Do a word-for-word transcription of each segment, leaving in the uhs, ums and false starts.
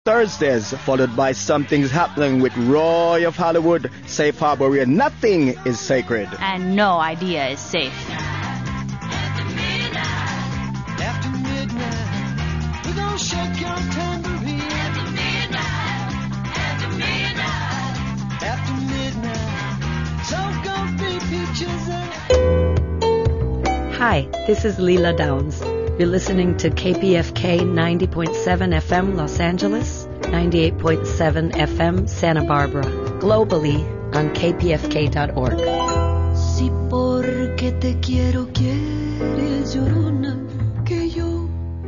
Thursdays, followed by Something's Happening with Roy of Hollywood, Safe Harbor, where nothing is sacred. And no idea is safe. After midnight, we're gonna shake your tambourine. After midnight, after midnight, after midnight, so gonna be peaches and... Hi, this is Leela Downs. You're listening to K P F K ninety point seven F M Los Angeles, ninety-eight point seven F M Santa Barbara, globally on K P F K dot org. Si porque te quiero quieres llorona que yo.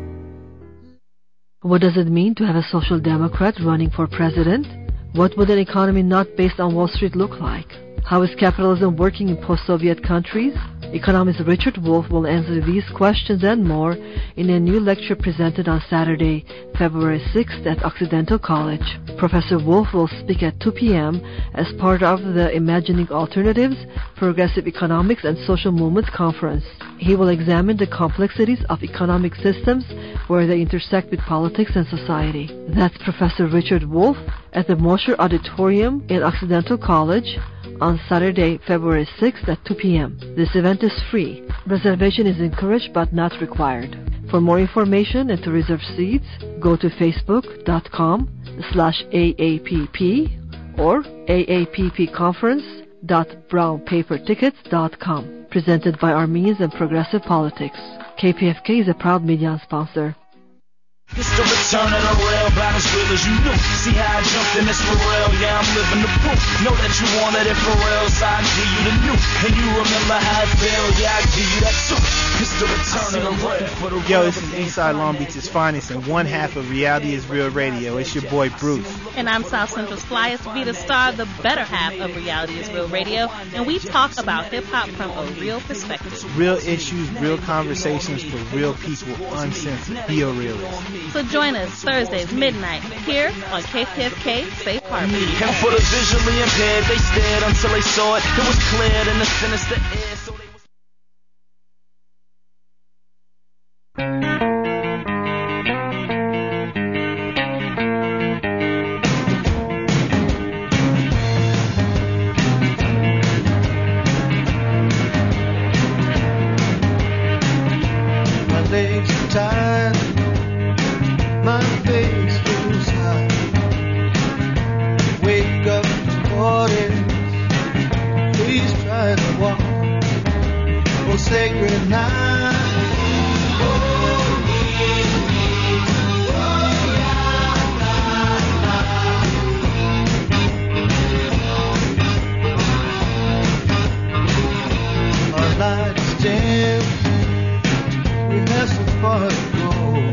What does it mean to have a social democrat running for president? What would an economy not based on Wall Street look like? How is capitalism working in post-Soviet countries? Economist Richard Wolff will answer these questions and more in a new lecture presented on Saturday, February sixth at Occidental College. Professor Wolff will speak at two p.m. as part of the Imagining Alternatives, Progressive Economics and Social Movements Conference. He will examine the complexities of economic systems where they intersect with politics and society. That's Professor Richard Wolff at the Mosher Auditorium in Occidental College on Saturday, February sixth at two p.m. This event is free. Reservation is encouraged but not required. For more information and to reserve seats, go to facebook.com slash AAPP or aappconference dot brown paper tickets dot com. Presented by Armenians and Progressive Politics. K P F K is a proud media sponsor. It's the return of the real, about as real as you knew. See how I jumped in this for real, yeah, I'm living the proof. Know that you wanted it for real, so I give you the new. And you remember how it felt, yeah, I give you that too. It's the return of the real for the real. Yo, this is Eastside Long Beach's finest, and one half of Reality is Real Radio. It's your boy Bruce. And I'm South Central's flyest to be the star, the better half of Reality is Real Radio. And we talk about hip-hop from a real perspective. Real issues, real conversations for real people, uncensored. Be a realist. So join us Thursdays midnight here on K P F K Safe Harbor. And for the visually impaired, they stared until they saw it. It was clear in the sinister air, so they My legs are tired. My face feels hot. Wake up in the morning. Please try to walk. Oh, sacred night. Our light is dim. We have so far to go.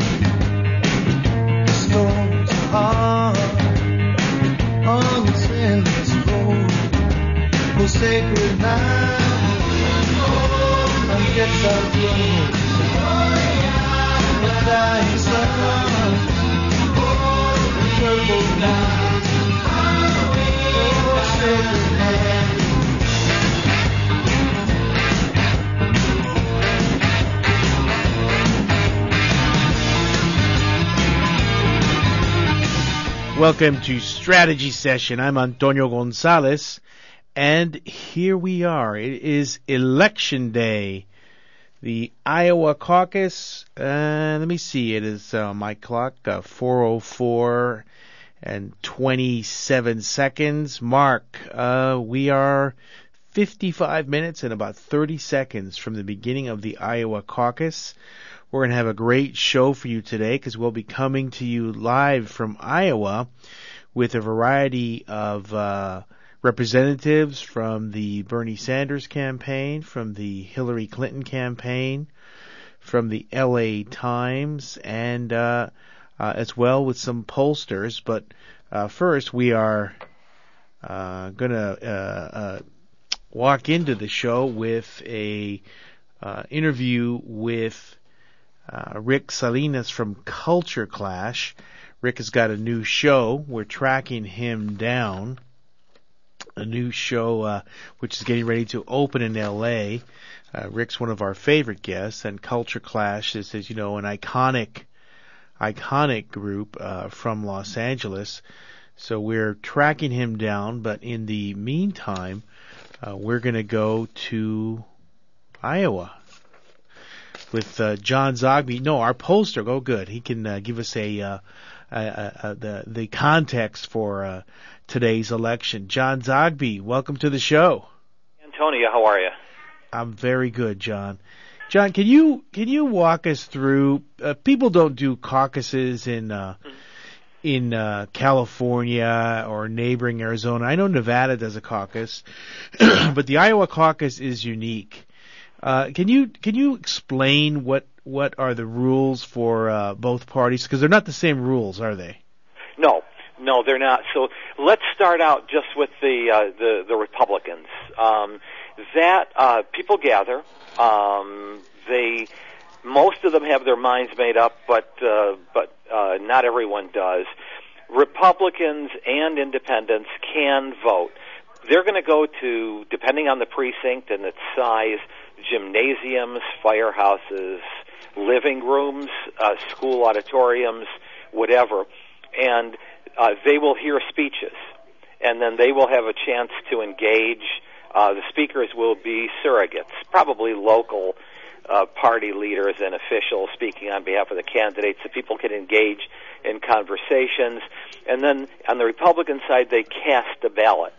Storms are hard on this endless road. Oh, sacred night, I'm get out road. The dying sun, the purple night. Oh, sacred night. Welcome to Strategy Session. I'm Antonio Gonzalez, and here we are. It is Election Day. The Iowa caucus, uh, let me see, it is uh, my clock, uh, four oh four and twenty-seven seconds. Mark, uh, we are fifty-five minutes and about thirty seconds from the beginning of the Iowa caucus. We're going to have a great show for you today because we'll be coming to you live from Iowa with a variety of uh, representatives from the Bernie Sanders campaign, from the Hillary Clinton campaign, from the L A Times, and uh, uh, as well with some pollsters. But uh, first, we are uh, going to uh, uh, walk into the show with a uh, interview with Uh, Rick Salinas from Culture Clash. Rick has got a new show. We're tracking him down. A new show uh, which is getting ready to open in L A. Uh, Rick's one of our favorite guests, and Culture Clash is, as you know, an iconic iconic group uh, from Los Angeles. So we're tracking him down, but in the meantime, uh, we're going to go to Iowa with uh, John Zogby. No, our pollster. Oh, good. He can uh, give us a, uh, a, a, a the the context for uh, today's election. John Zogby, welcome to the show. Antonio, how are you? I'm very good, John. John, can you can you walk us through? Uh, people don't do caucuses in uh, in uh, California or neighboring Arizona. I know Nevada does a caucus, but the Iowa caucus is unique. Uh, can you can you explain what what are the rules for uh, both parties? Because they're not the same rules, are they? No, no, they're not. So let's start out just with the uh, the, the Republicans. Um, that uh, people gather. Um, they most of them have their minds made up, but uh, but uh, not everyone does. Republicans and independents can vote. They're going to go to, depending on the precinct and its size, gymnasiums, firehouses, living rooms, uh, school auditoriums, whatever, and uh, they will hear speeches, and then they will have a chance to engage. Uh, the speakers will be surrogates, probably local uh, party leaders and officials speaking on behalf of the candidates, so people can engage in conversations. And then on the Republican side, they cast a ballot.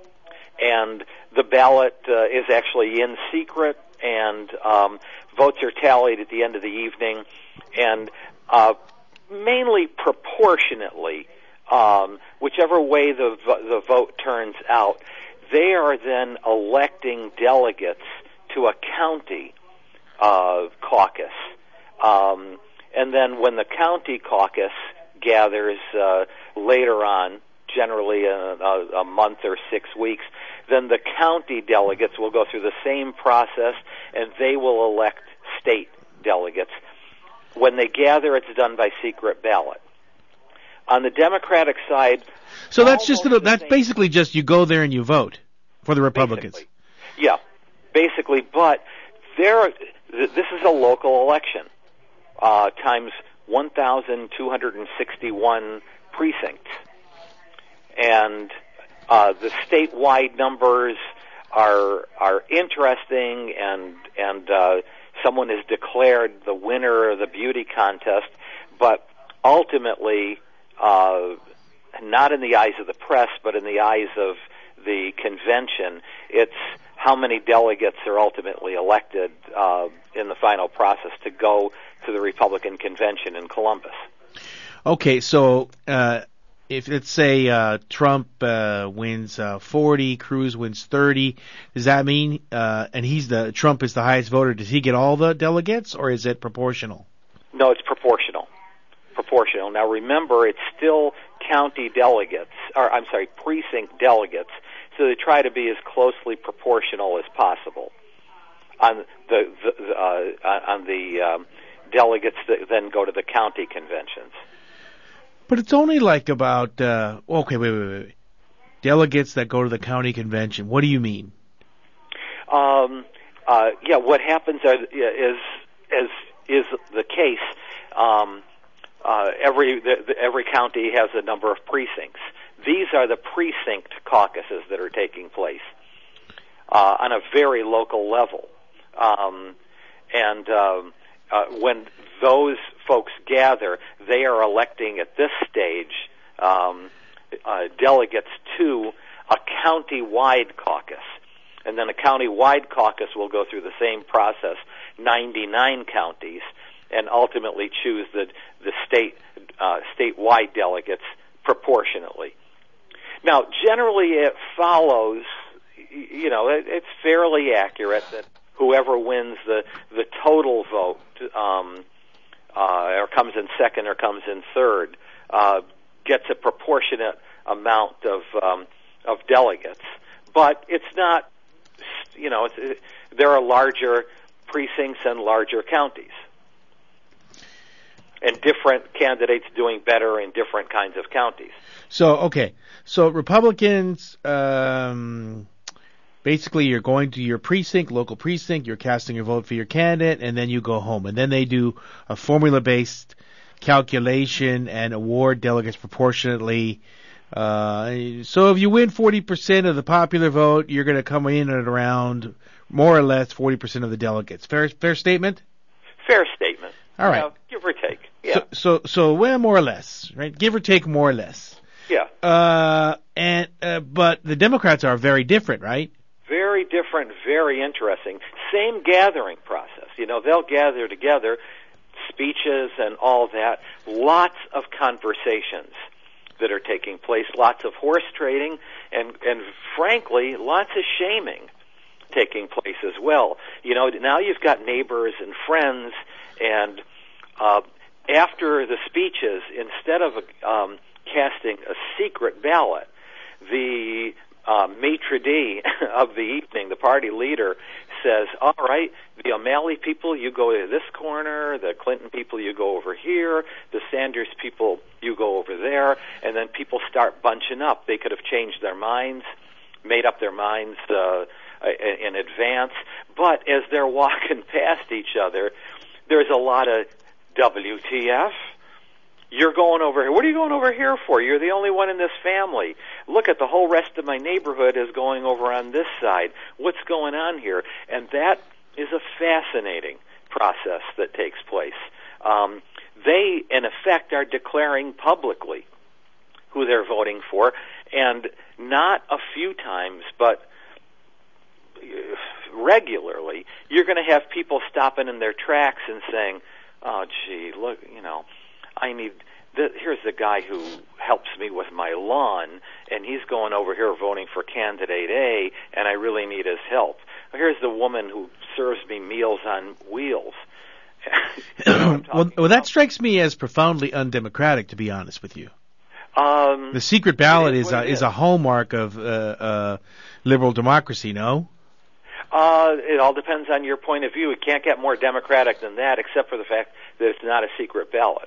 And the ballot uh, is actually in secret, and um, votes are tallied at the end of the evening, and uh, mainly proportionately, um, whichever way the vo- the vote turns out, they are then electing delegates to a county uh, caucus. Um, and then when the county caucus gathers uh, later on, generally a, a, a month or six weeks, then the county delegates will go through the same process, and they will elect state delegates. When they gather, it's done by secret ballot. On the Democratic side, so that's just a, that's basically just you go there and you vote for the Republicans. Basically. Yeah, basically. But there, this is a local election uh, times one thousand two hundred sixty-one precincts, and uh, the statewide numbers are are interesting, and and uh, someone has declared the winner of the beauty contest, but ultimately. Uh, not in the eyes of the press, but in the eyes of the convention, it's how many delegates are ultimately elected uh, in the final process to go to the Republican convention in Columbus. Okay, so uh, if let's say uh, Trump uh, wins uh, forty, Cruz wins thirty, does that mean, uh, and he's the Trump is the highest voter, does he get all the delegates, or is it proportional? No, it's proportional. Proportional. Now remember, it's still county delegates, or I'm sorry, precinct delegates, so they try to be as closely proportional as possible on the, the uh, on the um, delegates that then go to the county conventions. But it's only like about uh, okay, wait, wait, wait, delegates that go to the county convention. What do you mean? Um, uh, yeah, what happens are, is is is the case. Um, Uh, every the, the, every county has a number of precincts. These are the precinct caucuses that are taking place uh, on a very local level. Um, and um, uh, when those folks gather, they are electing at this stage um, uh, delegates to a county-wide caucus. And then a county-wide caucus will go through the same process, ninety-nine counties, and ultimately choose the the state uh, statewide delegates proportionately. Now, generally, it follows. You know, it, it's fairly accurate that whoever wins the the total vote, um, uh, or comes in second or comes in third, uh, gets a proportionate amount of um, of delegates. But it's not. You know, it's, it, there are larger precincts and larger counties, and different candidates doing better in different kinds of counties. So, okay. So Republicans, um, basically you're going to your precinct, local precinct, you're casting your vote for your candidate, and then you go home. And then they do a formula-based calculation and award delegates proportionately. Uh, so if you win forty percent of the popular vote, you're going to come in at around more or less forty percent of the delegates. Fair, fair statement? Fair statement. All right. Yeah, give or take. Yeah. So, so, so, well, more or less, right? Give or take, more or less. Yeah. Uh, and, uh, but the Democrats are very different, right? Very different, very interesting. Same gathering process. You know, they'll gather together, speeches and all that. Lots of conversations that are taking place, lots of horse trading, and, and frankly, lots of shaming taking place as well. You know, now you've got neighbors and friends, and uh, after the speeches, instead of um, casting a secret ballot, the uh, maitre d' of the evening, the party leader, says, all right, the O'Malley people, you go to this corner, the Clinton people, you go over here, the Sanders people, you go over there, and then people start bunching up. They could have changed their minds, made up their minds uh, in advance, but as they're walking past each other, there's a lot of W T F. You're going over here. What are you going over here for? You're the only one in this family. Look at the whole rest of my neighborhood is going over on this side. What's going on here? And that is a fascinating process that takes place. Um, they, in effect, are declaring publicly who they're voting for, and not a few times, but regularly, you're going to have people stopping in their tracks and saying, oh, gee, look, you know, I need, the, here's the guy who helps me with my lawn, and he's going over here voting for candidate A, and I really need his help. Here's the woman who serves me meals on wheels. well, well, that strikes me as profoundly undemocratic, to be honest with you. Um, the secret ballot is, is a, is. is a hallmark of uh, uh, liberal democracy, no? Uh, it all depends on your point of view. It can't get more democratic than that, except for the fact that it's not a secret ballot.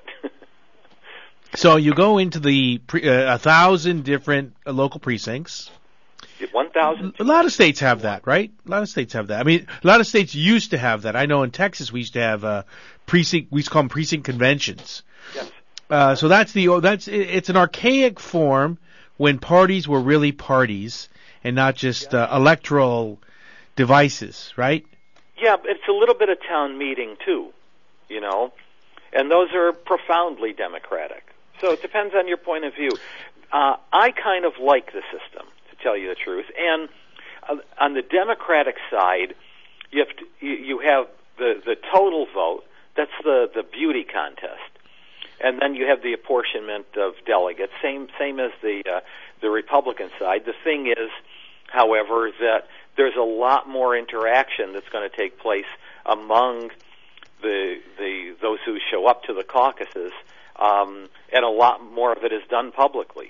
So you go into the pre, uh, a thousand different uh, local precincts. One thousand. A lot of states have that, right? A lot of states have that. I mean, a lot of states used to have that. I know in Texas we used to have uh, precinct. We used to call them precinct conventions. Yes. Uh, so that's the that's it's an archaic form when parties were really parties and not just uh, electoral devices, right? Yeah, but it's a little bit of town meeting too, you know, and those are profoundly democratic. So it depends on your point of view. Uh, I kind of like the system, to tell you the truth. And uh, on the Democratic side, you have to, you, you have the the total vote. That's the the beauty contest, and then you have the apportionment of delegates. Same same as the uh, the Republican side. The thing is, however, that there's a lot more interaction that's going to take place among the the those who show up to the caucuses, um, and a lot more of it is done publicly.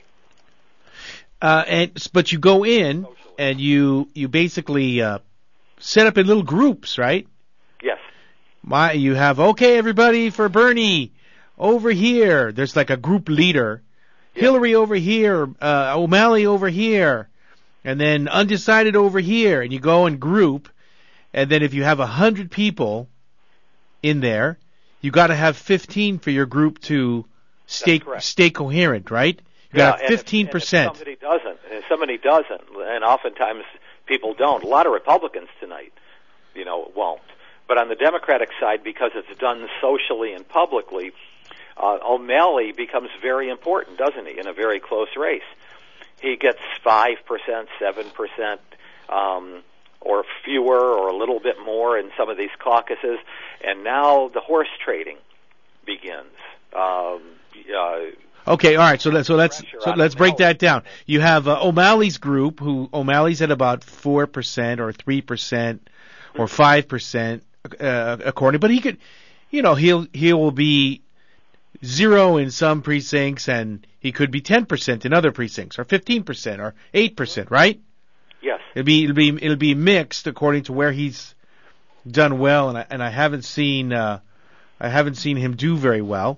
Uh, and but you go in and you you basically uh, set up in little groups, right? Yes. My you have okay, everybody for Bernie over here. There's like a group leader. Yeah. Hillary over here, uh, O'Malley over here. And then undecided over here, and you go in group, and then if you have a hundred people in there, you got to have fifteen for your group to stay stay coherent, right? You got to have fifteen percent. Somebody doesn't, and if somebody doesn't, and oftentimes people don't. A lot of Republicans tonight, you know, won't. But on the Democratic side, because it's done socially and publicly, uh, O'Malley becomes very important, doesn't he, in a very close race. He gets five percent, seven percent, um, or fewer, or a little bit more in some of these caucuses. And now the horse trading begins. Um, uh, okay, all right. So let's so let's so let's break that down. You have uh, O'Malley's group, who O'Malley's at about four percent, or three percent, or five percent, uh, according. But he could, you know, he'll he will be zero in some precincts, and he could be ten percent in other precincts, or fifteen percent, or eight percent, right? Yes. It'll be it'll be it'll be mixed according to where he's done well, and I and I haven't seen uh, I haven't seen him do very well.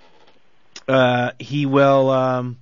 Uh, he will um,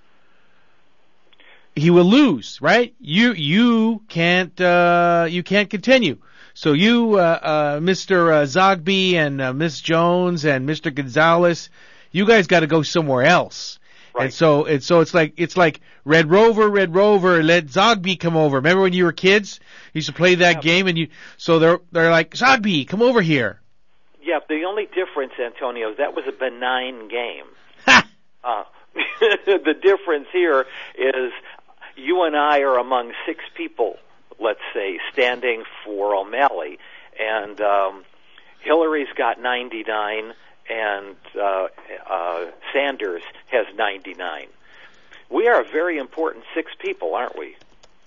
he will lose, right? You you can't uh, you can't continue. So you, uh, uh, Mister Uh, Zogby and uh, Miss Jones and Mister Gonzalez, You guys got to go somewhere else. Right. And so, and so it's like, it's like Red Rover, Red Rover, let Zogby come over. Remember when you were kids? You used to play that Yeah. game and you, so they're, they're like, Zogby, come over here. Yeah, the only difference, Antonio, is that was a benign game. Ha! Uh, the difference here is you and I are among six people, let's say, standing for O'Malley, and um, Hillary's got ninety-nine, and uh, uh, Sanders has ninety-nine. We are a very important six people, aren't we?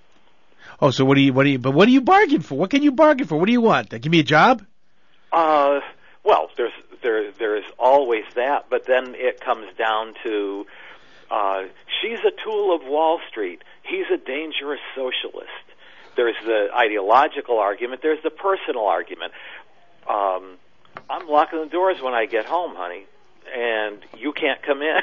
Oh, so what do you, what do you, but what do you bargain for? What can you bargain for? What do you want? Give me a job? Uh, well, there's there there's always that, but then it comes down to uh, she's a tool of Wall Street. He's a dangerous socialist. There's the ideological argument. There's the personal argument. Um, I'm locking the doors when I get home, honey, and you can't come in.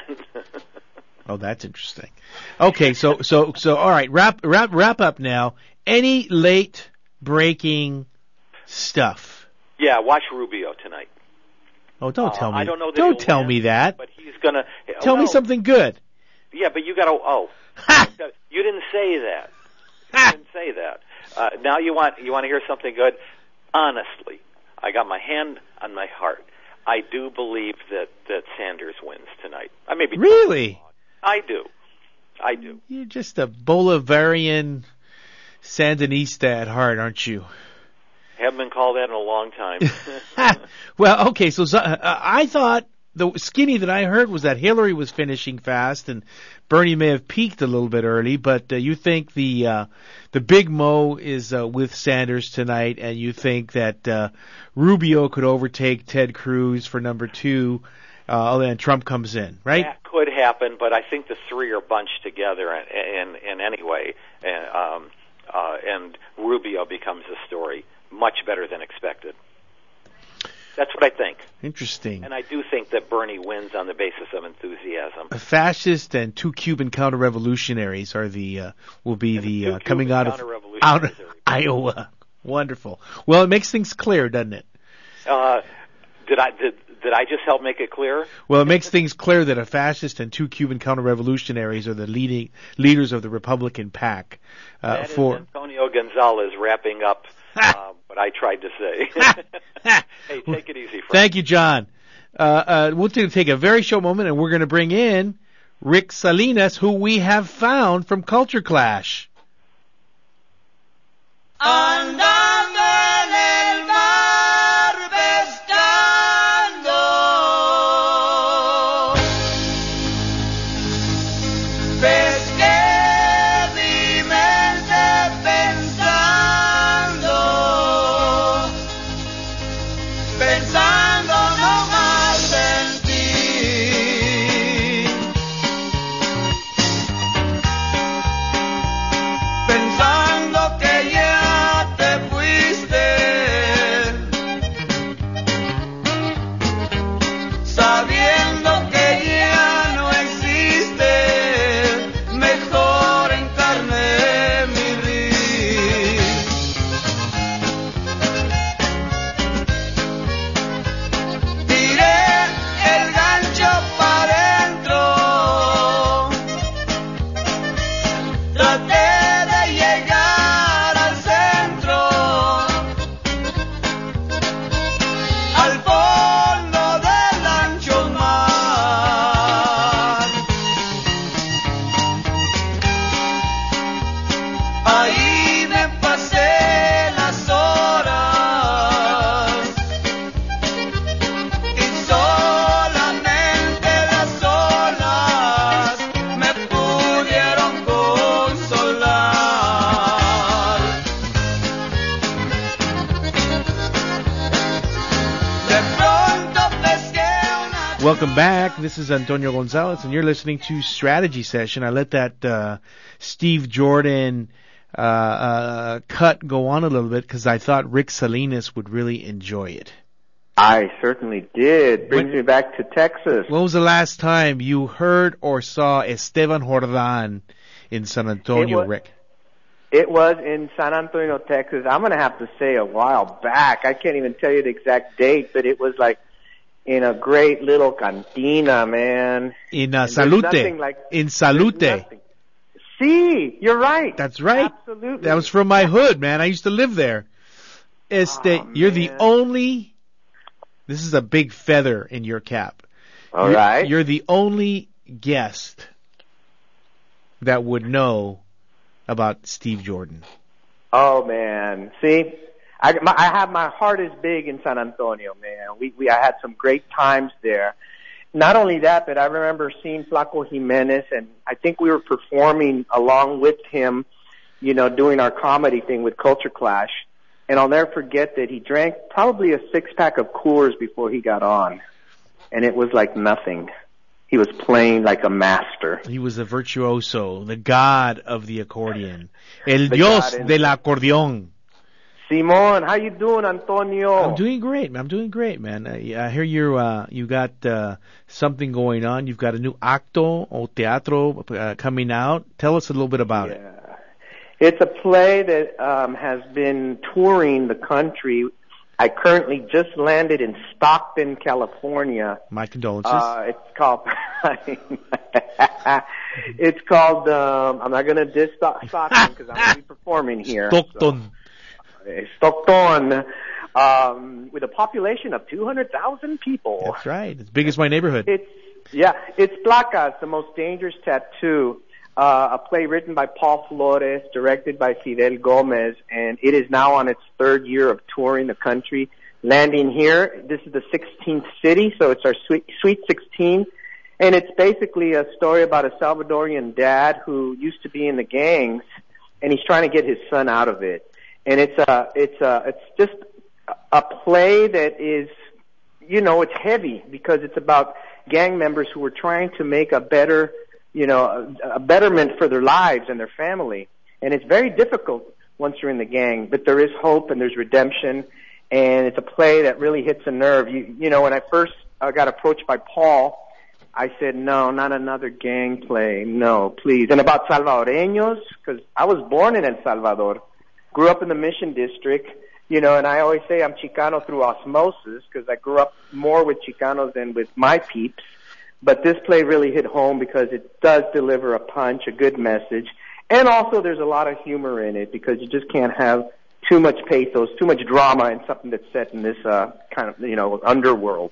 Oh, that's interesting. Okay, so so so all right, wrap wrap wrap up now. Any late breaking stuff? Yeah, watch Rubio tonight. Oh, don't Uh, tell me. I don't know that Don't he'll tell win, me that. but he's gonna Tell me well, something good. Yeah, but you got to. Oh, Ha! you didn't say that. You Ha! didn't say that. Uh, now you want you want to hear something good? Honestly, I got my hand on my heart. I do believe that that Sanders wins tonight. I may be Really? I do. I do. You're just a Bolivarian Sandinista at heart, aren't you? Haven't been called that in a long time. Well, okay, so uh, I thought the skinny that I heard was that Hillary was finishing fast and Bernie may have peaked a little bit early, but uh, you think the uh, the big mo is uh, with Sanders tonight, and you think that uh, Rubio could overtake Ted Cruz for number two, uh, and Trump comes in, right? That could happen, but I think the three are bunched together in in, in any way, and, um, uh, and Rubio becomes a story much better than expected. That's what I think. Interesting. And I do think that Bernie wins on the basis of enthusiasm. A fascist and two Cuban counter-revolutionaries are the uh, will be And the two uh, coming Cuban out of counter-revolutionaries out of are- Iowa. Wonderful. Well, it makes things clear, doesn't it? Uh, did I did did I just help make it clear? Well, it makes things clear that a fascist and two Cuban counter-revolutionaries are the leading leaders of the Republican pack. Uh, That is for Antonio Gonzalez wrapping up uh, what I tried to say. Hey, take it easy, friend. Thank you, John. Uh, uh, we'll t- take a very short moment, and we're going to bring in Rick Salinas, who we have found from Culture Clash. Andando en el mar pescando, pesqué mi mente pensando, pensando no más en ti, pensando que ya te fuiste, sabiendo que ya no existe, mejor encarné mi ris. Tiré el gancho para adentro, traté de llegar al centro, al fondo del ancho mar. Ahí me pasé las horas y solamente las olas me pudieron consolar. De pronto pesqué una... Welcome back. This is Antonio Gonzalez, and you're listening to Strategy Session. I let that uh, Steve Jordan uh, uh, cut go on a little bit because I thought Rick Salinas would really enjoy it. I certainly did. Brings When- me back to Texas. When was the last time you heard or saw Esteban Jordan in San Antonio, It wa- Rick? It was in San Antonio, Texas. I'm going to have to say a while back. I can't even tell you the exact date, but it was like in a great little cantina, man. In uh, And there's Salute. nothing like- In Salute. nothing. See, you're right. That's right. Absolutely. That was from my hood, man. I used to live there. Este, Oh, you're the man. only. This is a big feather in your cap. All you're, right. You're the only guest that would know about Steve Jordan. Oh man, see, I, my, I have my heart is big in San Antonio, man. We we I had some great times there. Not only that, but I remember seeing Flaco Jimenez, and I think we were performing along with him, you know, doing our comedy thing with Culture Clash. And I'll never forget that he drank probably a six pack of Coors before he got on, and it was like nothing. He was playing like a master. He was a virtuoso, the god of the accordion, el The dios god in- del acordeón. Simon, how you doing, Antonio? I'm doing great, man. I'm doing great, man. I, I hear you. Uh, you got uh, something going on. You've got a new acto or teatro uh, coming out. Tell us a little bit about it. Yeah. It's a play that um, has been touring the country. I currently just landed in Stockton, California. My condolences. Uh, it's called. It's called. Um, I'm not going to diss Stock- Stockton because I'm going to be performing here. Stockton. So, uh, Stockton, um, with a population of two hundred thousand people. That's right. As big as my neighborhood. It's yeah. It's Placas, the most dangerous tattoo. Uh, a play written by Paul Flores, directed by Fidel Gomez, and it is now on its third year of touring the country. Landing here, this is the sixteenth city, so it's our sweet, sweet sixteen, and it's basically a story about a Salvadorian dad who used to be in the gangs, and he's trying to get his son out of it. And it's a, it's a, it's just a play that is, you know, it's heavy because it's about gang members who are trying to make a better you know, a, a betterment for their lives and their family. And it's very difficult once you're in the gang, but there is hope and there's redemption, and it's a play that really hits a nerve. You, you know, when I first uh, got approached by Paul, I said, no, not another gang play, no, please. And about Salvadoreños, because I was born in El Salvador, grew up in the Mission District, you know, and I always say I'm Chicano through osmosis because I grew up more with Chicanos than with my peeps. But this play really hit home because it does deliver a punch, a good message. And also there's a lot of humor in it because you just can't have too much pathos, too much drama in something that's set in this uh, kind of, you know, underworld.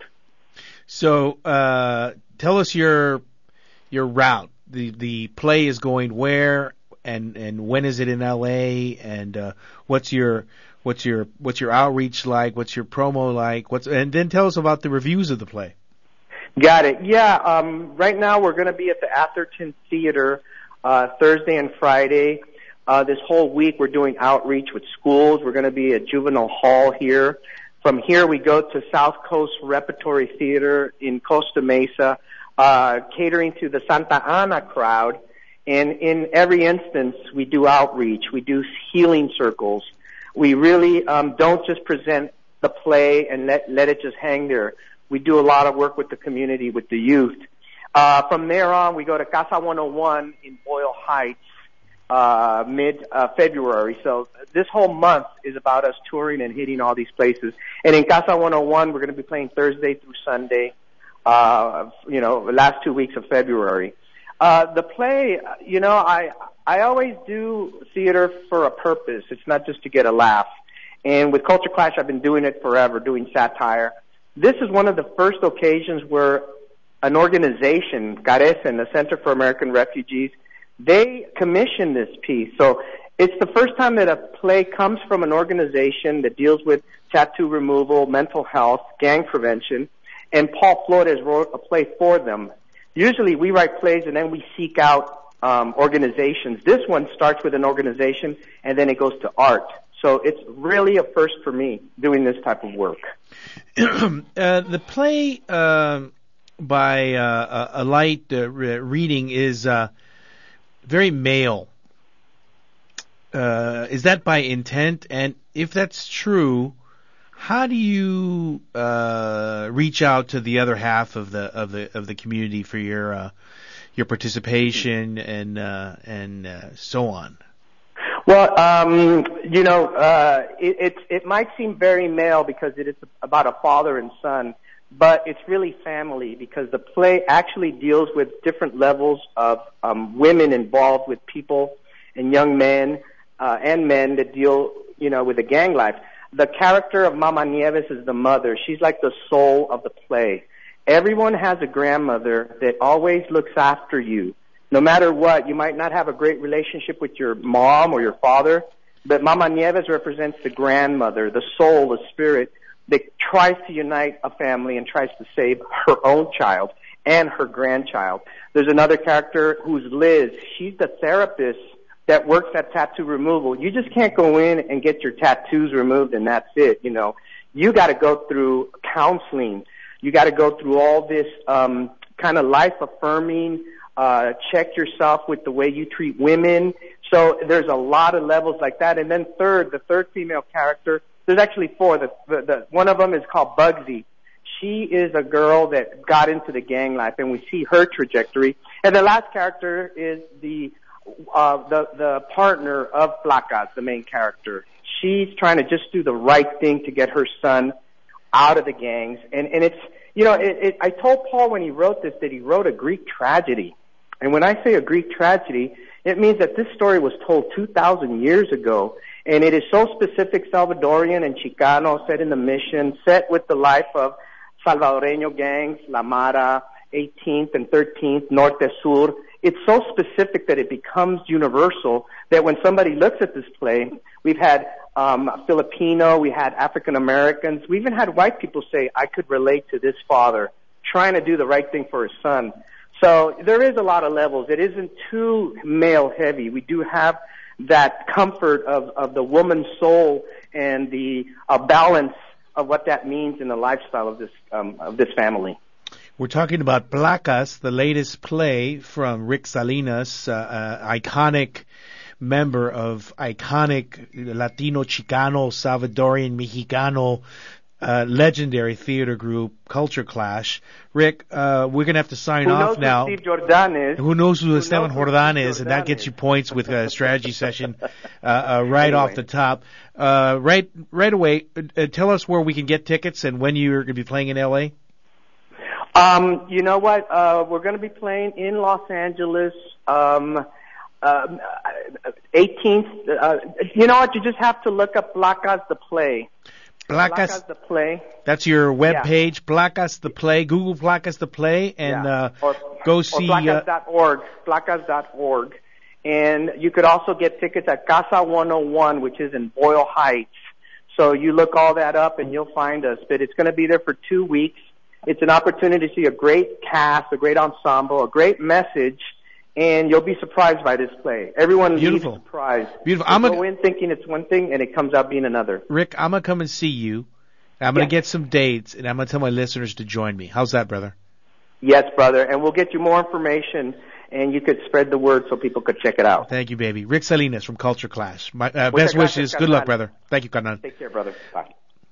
So uh, tell us your your route. The the play is going where and, and when is it in L A and uh, what's your what's your what's your outreach like? What's your promo like? What's and then tell us about the reviews of the play. Got it. Yeah, um, right now we're going to be at the Atherton Theater uh, Thursday and Friday. Uh, this whole week we're doing outreach with schools. We're going to be at Juvenile Hall here. From here we go to South Coast Repertory Theater in Costa Mesa, uh, catering to the Santa Ana crowd. And in every instance we do outreach. We do healing circles. We really um, don't just present the play and let, let it just hang there. We do a lot of work with the community, with the youth. Uh, from there on, we go to Casa one oh one in Boyle Heights, uh, mid-February. Uh, so this whole month is about us touring and hitting all these places. And in Casa one oh one, we're going to be playing Thursday through Sunday, uh, you know, the last two weeks of February. Uh, the play, you know, I, I always do theater for a purpose. It's not just to get a laugh. And with Culture Clash, I've been doing it forever, doing satire. This is one of the first occasions where an organization, Carecen, the Center for American Refugees, they commissioned this piece. So it's the first time that a play comes from an organization that deals with tattoo removal, mental health, gang prevention, and Paul Flores wrote a play for them. Usually we write plays and then we seek out um, organizations. This one starts with an organization and then it goes to art. So it's really a first for me doing this type of work. uh, the play uh, by uh, a light uh, re- reading is uh, very male. Uh, is that by intent? And if that's true, how do you uh, reach out to the other half of the of the of the community for your uh, your participation and uh, and uh, so on? Well, um, you know, uh, it, it, it might seem very male because it is about a father and son, but it's really family because the play actually deals with different levels of um, women involved with people and young men uh, and men that deal, you know, with the gang life. The character of Mama Nieves is the mother. She's like the soul of the play. Everyone has a grandmother that always looks after you. No matter what, you might not have a great relationship with your mom or your father, but Mama Nieves represents the grandmother, the soul, the spirit that tries to unite a family and tries to save her own child and her grandchild. There's another character who's Liz. She's the therapist that works at tattoo removal. You just can't go in and get your tattoos removed and that's it, you know. You got to go through counseling. You got to go through all this um kind of life-affirming, uh check yourself with the way you treat women. So there's a lot of levels like that. And then third, the third female character, there's actually four. The, the, the one of them is called Bugsy. She is a girl that got into the gang life, and we see her trajectory. And the last character is the Uh, the the partner of Placas, the main character. She's trying to just do the right thing to get her son out of the gangs, and and it's you know it, it, I told Paul when he wrote this that he wrote a Greek tragedy, and when I say a Greek tragedy, it means that this story was told two thousand years ago, and it is so specific, Salvadorian and Chicano, set in the Mission, set with the life of Salvadoreño gangs, La Mara, eighteenth and thirteenth, Norte Sur. It's so specific that it becomes universal that when somebody looks at this play, we've had um, Filipino, we had African Americans, we even had white people say, I could relate to this father trying to do the right thing for his son. So there is a lot of levels. It isn't too male heavy. We do have that comfort of, of the woman's soul and the uh, balance of what that means in the lifestyle of this um, of this family. We're talking about Placas, the latest play from Rick Salinas, uh, uh, iconic member of iconic Latino, Chicano, Salvadorian, Mexicano, uh, legendary theater group, Culture Clash. Rick, uh, we're going to have to sign who off knows now. Who Steve Jordan is? Who knows who, who Esteban knows Jordan who is, and that gets is. you points with a strategy session uh, uh, right anyway. off the top. Uh, right, right away, uh, tell us where we can get tickets and when you're going to be playing in L A. Um, you know what? Uh, we're going to be playing in Los Angeles, um, uh, eighteenth. Uh, you know what? You just have to look up Placas the Play. Placas, Placas the Play. That's your web Yeah. page, Placas the Play. Google Placas the Play and Yeah. uh, or, go or see. Placas Uh, dot org. Placas dot org. And you could also get tickets at Casa one oh one, which is in Boyle Heights. So you look all that up and you'll find us. But it's going to be there for two weeks. It's an opportunity to see a great cast, a great ensemble, a great message, and you'll be surprised by this play. Everyone Beautiful. leaves surprised. Beautiful. You I'm go gonna, in thinking it's one thing, and it comes out being another. Rick, I'm going to come and see you. I'm going to Yeah. get some dates, and I'm going to tell my listeners to join me. How's that, brother? Yes, brother, and we'll get you more information, and you could spread the word so people could check it out. Thank you, baby. Rick Salinas from Culture Clash. My uh, Muchas best gracias, wishes. Good carnal. luck, brother. Thank you, carnal. Take care, brother. Bye.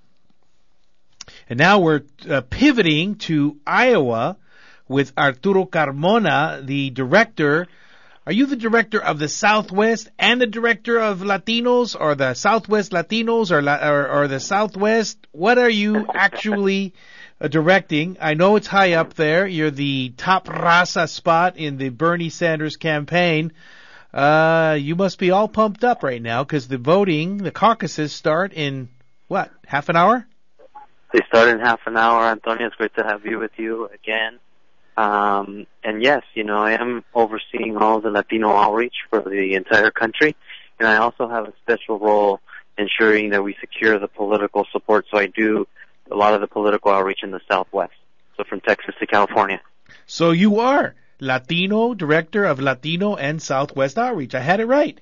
And now we're uh, pivoting to Iowa with Arturo Carmona, the director. Are you the director of the Southwest and the director of Latinos, or the Southwest Latinos, or La- or, or the Southwest? What are you actually uh, directing? I know it's high up there. You're the top raza spot in the Bernie Sanders campaign. Uh, you must be all pumped up right now because the voting, the caucuses start in, what, half an hour? They start in half an hour. Antonio, it's great to have you with you again. Um, and yes, you know, I am overseeing all the Latino outreach for the entire country, and I also have a special role ensuring that we secure the political support. So I do a lot of the political outreach in the Southwest, so from Texas to California. So you are Latino director of Latino and Southwest outreach. I had it right.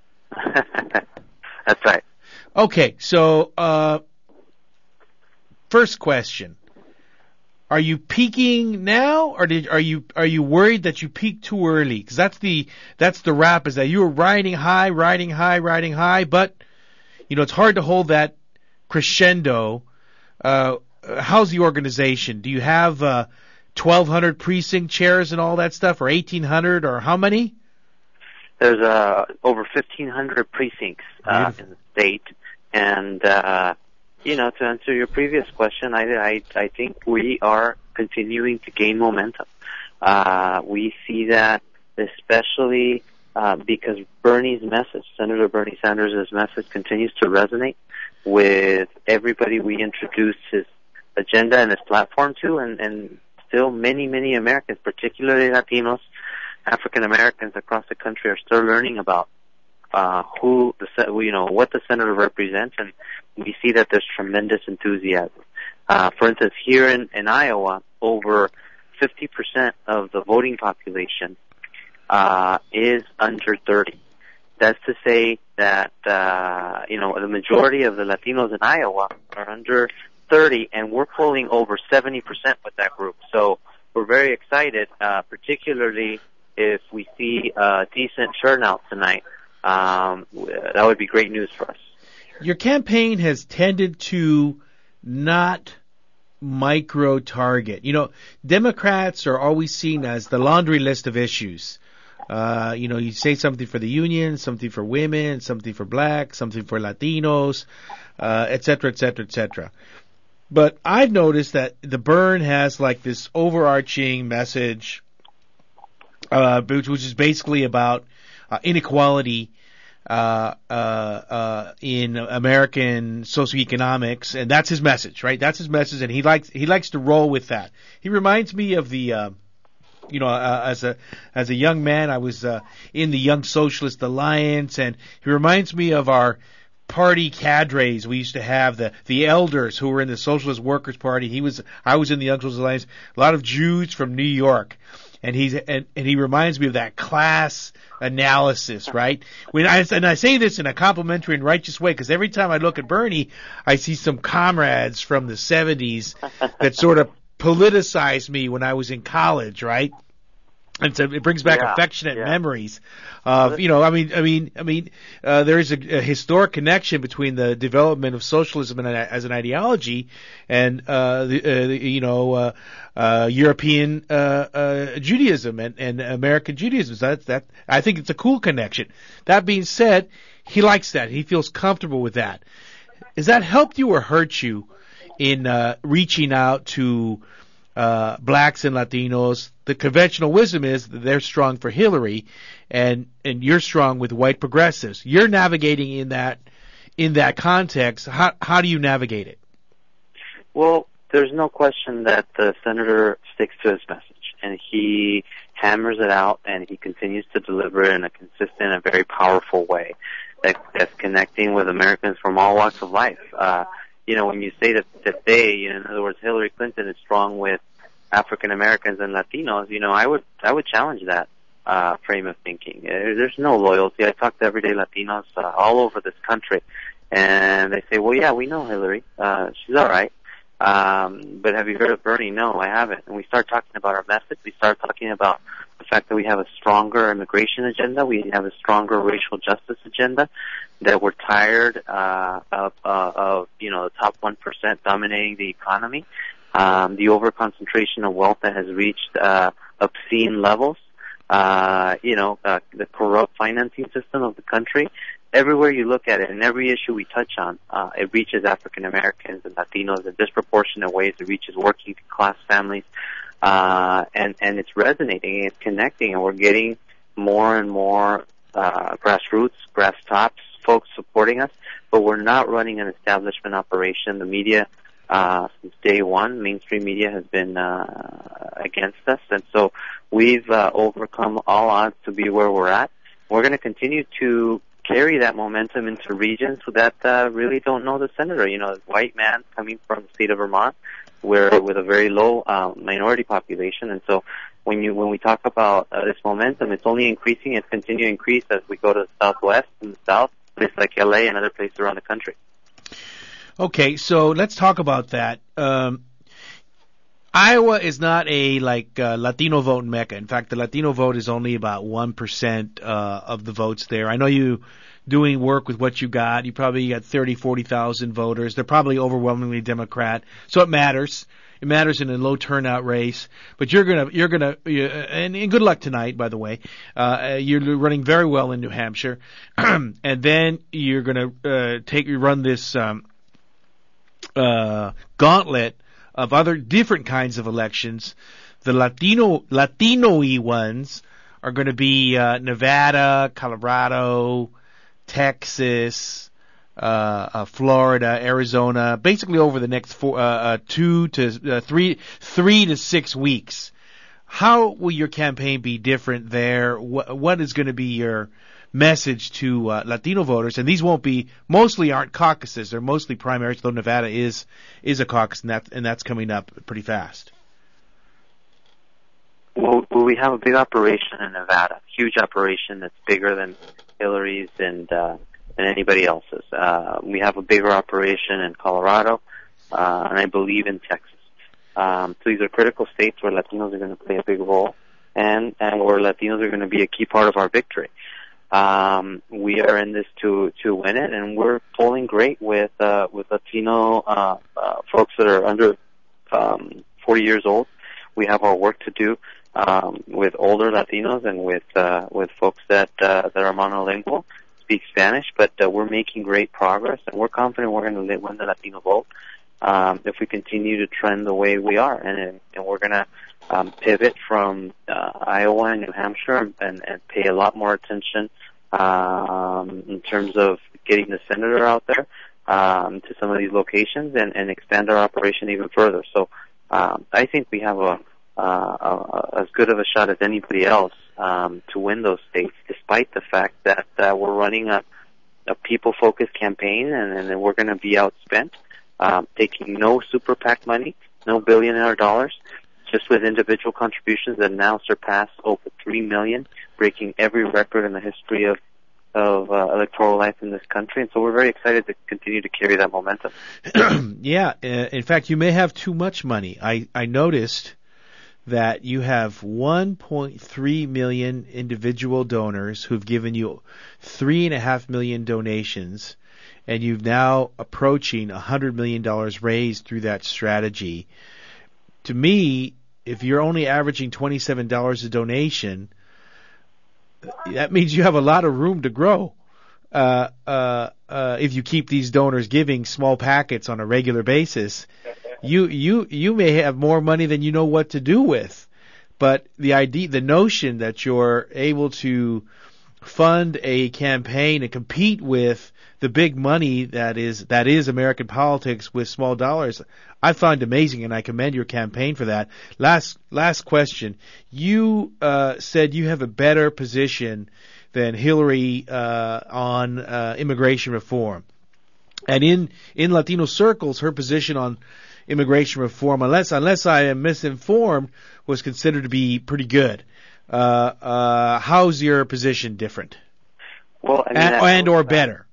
That's right. Okay, so uh, first question. Are you peaking now, or did, are you are you worried that you peaked too early? Because that's the that's the rap, is that you were riding high, riding high, riding high, but you know it's hard to hold that crescendo. Uh, how's the organization? Do you have uh, twelve hundred precinct chairs and all that stuff, or eighteen hundred, or how many? There's uh, over fifteen hundred precincts uh, in the state, and uh, you know, to answer your previous question, I, I, I think we are continuing to gain momentum. Uh, we see that especially uh, because Bernie's message, Senator Bernie Sanders' message, continues to resonate with everybody we introduce his agenda and his platform to, and, and still many, many Americans, particularly Latinos, African Americans across the country, are still learning about uh, who the, you know, what the senator represents, and we see that there's tremendous enthusiasm. Uh, for instance, here in, in Iowa, over fifty percent of the voting population uh, is under thirty. That's to say that, uh, you know, the majority of the Latinos in Iowa are under thirty, and we're polling over seventy percent with that group. So we're very excited, uh, particularly if we see a decent turnout tonight. Um, that would be great news for us. Your campaign has tended to not micro-target. You know, Democrats are always seen as the laundry list of issues. Uh, you know, you say something for the union, something for women, something for blacks, something for Latinos, uh, et cetera, et cetera, et cetera. But I've noticed that the Burn has like this overarching message, uh, which, which is basically about uh, inequality uh, uh, uh, in American socioeconomics, and that's his message, right? That's his message, and he likes he likes to roll with that. He reminds me of the. Uh, You know, uh, as a as a young man, I was uh, in the Young Socialist Alliance, and he reminds me of our party cadres we used to have, the the elders who were in the Socialist Workers Party. He was, I was in the Young Socialist Alliance. A lot of Jews from New York, and he's and, and he reminds me of that class analysis, right? When I and I say this in a complimentary and righteous way, because every time I look at Bernie, I see some comrades from the seventies that sort of politicized me when I was in college, right? And so it brings back yeah, affectionate yeah. memories of, you know, I mean, I mean, I mean, uh, there is a, a historic connection between the development of socialism and, as an ideology and, uh, the, uh, the, you know, uh, uh, European, uh, uh, Judaism and, and American Judaism. So that's, that, I think it's a cool connection. That being said, he likes that. He feels comfortable with that. Has that helped you or hurt you in, uh, reaching out to, uh, blacks and Latinos? The conventional wisdom is that they're strong for Hillary, and and you're strong with white progressives. You're navigating in that in that context. How how do you navigate it? Well, there's no question that the senator sticks to his message, and he hammers it out, and he continues to deliver it in a consistent and very powerful way that, that's connecting with Americans from all walks of life. Uh, you know, when you say that, that they, you know, in other words, Hillary Clinton is strong with African Americans and Latinos, you know, I would I would challenge that uh, frame of thinking. Uh, there's no loyalty. I talk to everyday Latinos uh, all over this country, and they say, "Well, yeah, we know Hillary. Uh, she's all right, um, but have you heard of Bernie?" No, I haven't. And we start talking about our message. We start talking about the fact that we have a stronger immigration agenda. We have a stronger racial justice agenda. That we're tired uh, of, uh, of you know the top one percent dominating the economy. Um, the overconcentration of wealth that has reached uh, obscene levels, uh, you know, uh, the corrupt financing system of the country. Everywhere you look at it, and every issue we touch on, uh, it reaches African Americans and Latinos in disproportionate ways. It reaches working class families, uh, and and it's resonating, it's connecting, and we're getting more and more uh, grassroots, grass tops folks supporting us. But we're not running an establishment operation. The media. Uh, since day one, mainstream media has been uh, against us, and so we've uh, overcome all odds to be where we're at. We're going to continue to carry that momentum into regions that uh, really don't know the senator. You know, a white man coming from the state of Vermont, where with a very low uh, minority population, and so when you when we talk about uh, this momentum, it's only increasing. It's continuing to increase as we go to the southwest and the south, places like L A and other places around the country. Okay, so let's talk about that. Um, Iowa is not a like uh, Latino vote mecca. In fact, the Latino vote is only about one percent uh, of the votes there. I know you doing work with what you got. You probably got thirty, forty thousand voters. They're probably overwhelmingly Democrat, so it matters. It matters in a low turnout race. But you're gonna, you're gonna, you, and, and good luck tonight, by the way. Uh, you're running very well in New Hampshire, and then you're gonna uh, take, run this. Um, uh, gauntlet of other different kinds of elections. The Latino Latino-y ones are going to be uh, Nevada, Colorado, Texas, uh, uh, Florida, Arizona, basically over the next four, uh, uh, two to uh, three, three to six weeks. How will your campaign be different there? What, what is going to be your message to uh, Latino voters? And these won't be, mostly aren't caucuses. They're mostly primaries, though Nevada is is a caucus, and, that, and that's coming up pretty fast. Well, we have a big operation in Nevada, huge operation that's bigger than Hillary's and uh, than anybody else's. Uh, we have a bigger operation in Colorado, uh, and I believe in Texas. Um, so these are critical states where Latinos are going to play a big role, and, and where Latinos are going to be a key part of our victory. Um, we are in this to to win it, and we're polling great with uh, with Latino uh, uh, folks that are under um, forty years old. We have our work to do um, with older Latinos and with uh, with folks that uh, that are monolingual, speak Spanish. But uh, we're making great progress, and we're confident we're going to win the Latino vote. Um, if we continue to trend the way we are, and and we're going to um, pivot from uh, Iowa and New Hampshire and, and pay a lot more attention um, in terms of getting the senator out there um, to some of these locations and, and expand our operation even further. So um, I think we have a, uh, a, as good of a shot as anybody else um, to win those states, despite the fact that uh, we're running a, a people-focused campaign, and, and we're going to be outspent. Um, taking no super PAC money, no billionaire dollars, just with individual contributions that now surpass over three million, breaking every record in the history of of uh, electoral life in this country. And so we're very excited to continue to carry that momentum. Yeah, uh, in fact, you may have too much money. I, I noticed that you have one point three million individual donors who've given you three point five million donations, and you've now approaching one hundred million dollars raised through that strategy. To me, if you're only averaging twenty-seven dollars a donation, that means you have a lot of room to grow. Uh, uh, uh, if you keep these donors giving small packets on a regular basis, you you you may have more money than you know what to do with. But the idea, the notion that you're able to fund a campaign and compete with the big money that is that is American politics with small dollars, I find amazing, and I commend your campaign for that. Last last question. You uh, said you have a better position than Hillary uh, on uh, immigration reform, and in in Latino circles, her position on immigration reform, unless unless I am misinformed, was considered to be pretty good. Uh, uh, how's your position different? Well, I mean, and, and or better?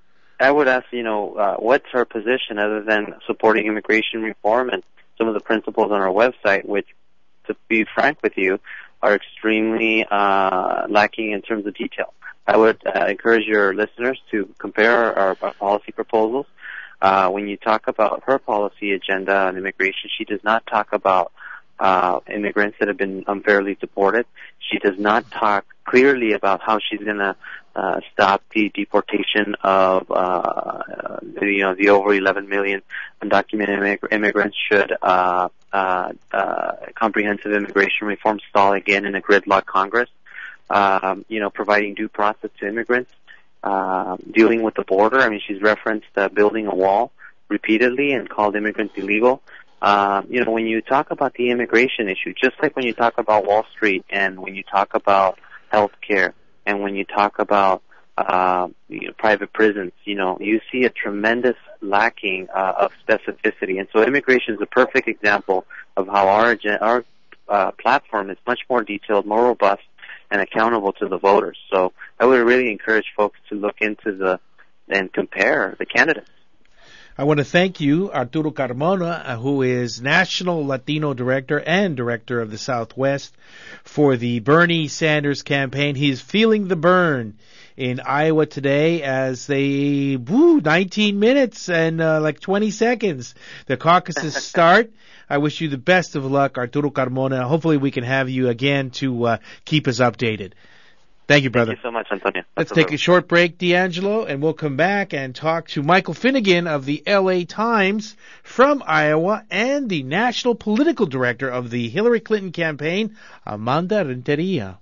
I would ask, you know, uh, what's our position other than supporting immigration reform and some of the principles on our website, which, to be frank with you, are extremely uh, lacking in terms of detail. I would uh, encourage your listeners to compare our, our policy proposals. Uh, when you talk about her policy agenda on immigration, she does not talk about uh, immigrants that have been unfairly deported. She does not talk clearly about how she's going to uh, stop the deportation of, uh, the, you know, the over eleven million undocumented immig- immigrants should uh, uh, uh, comprehensive immigration reform stall again in a gridlock Congress. Um, you know, providing due process to immigrants, uh, dealing with the border. I mean, she's referenced uh, building a wall repeatedly and called immigrants illegal. Um, you know, when you talk about the immigration issue, just like when you talk about Wall Street and when you talk about health care and when you talk about uh, you know, private prisons, you know, you see a tremendous lacking uh, of specificity. And so immigration is a perfect example of how our, our uh, platform is much more detailed, more robust, and accountable to the voters. So I would really encourage folks to look into the and compare the candidates. I want to thank you, Arturo Carmona, who is National Latino Director and Director of the Southwest for the Bernie Sanders campaign. He's feeling the burn in Iowa today as they, woo, nineteen minutes and uh, like twenty seconds. The caucuses start. I wish you the best of luck, Arturo Carmona. Hopefully we can have you again to uh, keep us updated. Thank you, brother. Thank you so much, Antonio. Let's take a short break, D'Angelo, and we'll come back and talk to Michael Finnegan of the L A Times from Iowa and the national political director of the Hillary Clinton campaign, Amanda Renteria.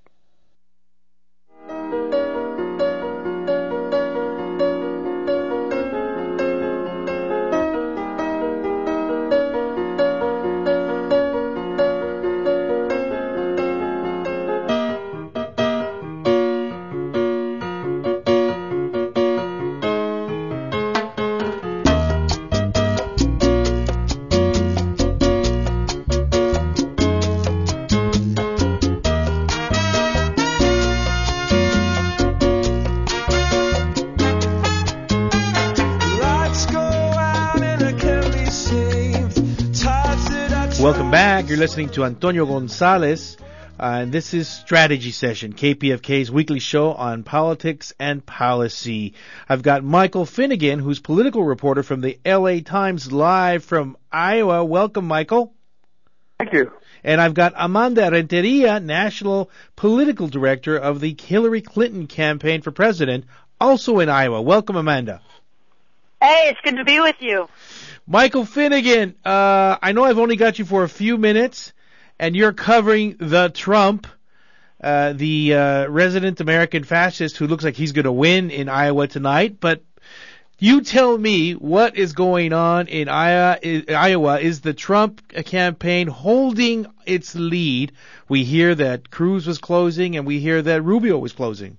Welcome back. You're listening to Antonio Gonzalez, uh, and this is Strategy Session, K P F K's weekly show on politics and policy. I've got Michael Finnegan, who's political reporter from the L A Times, live from Iowa. Welcome, Michael. Thank you. And I've got Amanda Renteria, national political director of the Hillary Clinton campaign for president, also in Iowa. Welcome, Amanda. Hey, it's good to be with you. Michael Finnegan, uh, I know I've only got you for a few minutes, and you're covering the Trump, uh, the uh, resident American fascist who looks like he's going to win in Iowa tonight. But you tell me what is going on in Iowa. Is the Trump campaign holding its lead? We hear that Cruz was closing, and we hear that Rubio was closing.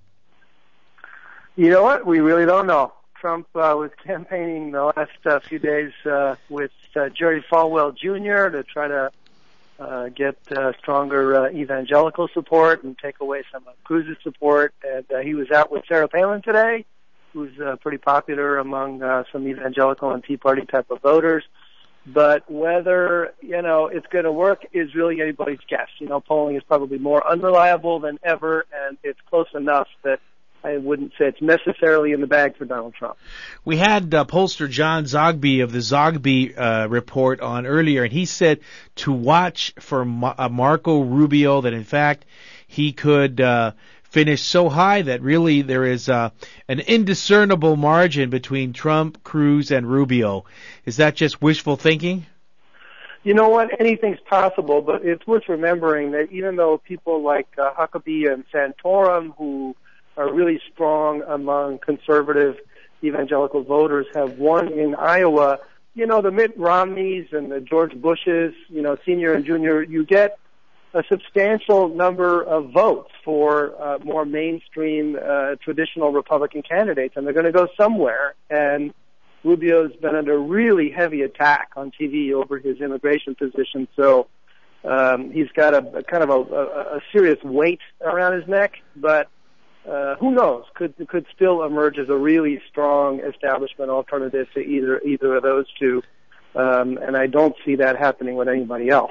You know what? We really don't know. Trump uh, was campaigning the last uh, few days uh, with uh, Jerry Falwell Junior to try to uh, get uh, stronger uh, evangelical support and take away some of Cruz's support. And uh, he was out with Sarah Palin today, who's uh, pretty popular among uh, some evangelical and Tea Party type of voters. But whether, you know, it's going to work is really anybody's guess. You know, polling is probably more unreliable than ever, and it's close enough that I wouldn't say it's necessarily in the bag for Donald Trump. We had uh, pollster John Zogby of the Zogby uh, report on earlier, and he said to watch for Ma- uh, Marco Rubio, that in fact he could uh, finish so high that really there is uh, an indiscernible margin between Trump, Cruz, and Rubio. Is that just wishful thinking? You know what? Anything's possible, but it's worth remembering that even though people like uh, Huckabee and Santorum, who are really strong among conservative evangelical voters, have won in Iowa, you know, the Mitt Romneys and the George Bushes, you know, senior and junior, you get a substantial number of votes for uh, more mainstream uh, traditional Republican candidates, and they're going to go somewhere. And Rubio's been under really heavy attack on T V over his immigration position, so um, he's got a, a kind of a, a, a serious weight around his neck, but Uh, who knows? Could could still emerge as a really strong establishment alternative to either either of those two, um, and I don't see that happening with anybody else.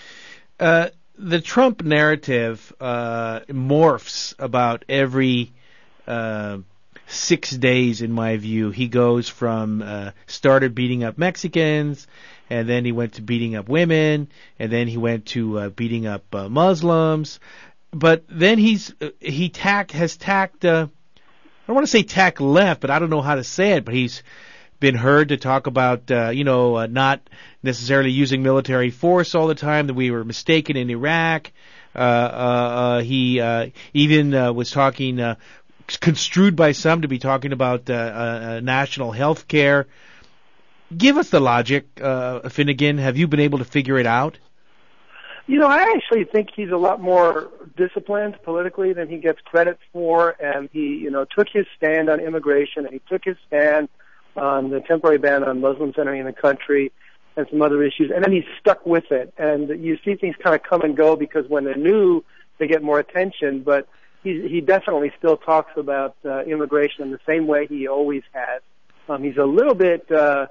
Uh, the Trump narrative uh, morphs about every uh, six days, in my view. He goes from uh, started beating up Mexicans, and then he went to beating up women, and then he went to uh, beating up uh, Muslims. But then he's uh, he tack has tacked. Uh, I don't want to say tack left, but I don't know how to say it. But he's been heard to talk about uh, you know uh, not necessarily using military force all the time. That we were mistaken in Iraq. Uh, uh, uh, he uh, even uh, was talking, uh, construed by some to be talking about uh, uh, national health care. Give us the logic, uh, Finnegan. Have you been able to figure it out? You know, I actually think he's a lot more disciplined politically than he gets credit for, and he, you know, took his stand on immigration, and he took his stand on the temporary ban on Muslims entering the country and some other issues, and then he stuck with it. And you see things kind of come and go because when they're new, they get more attention, but he, he definitely still talks about uh, immigration in the same way he always has. Um, he's a little bit uh,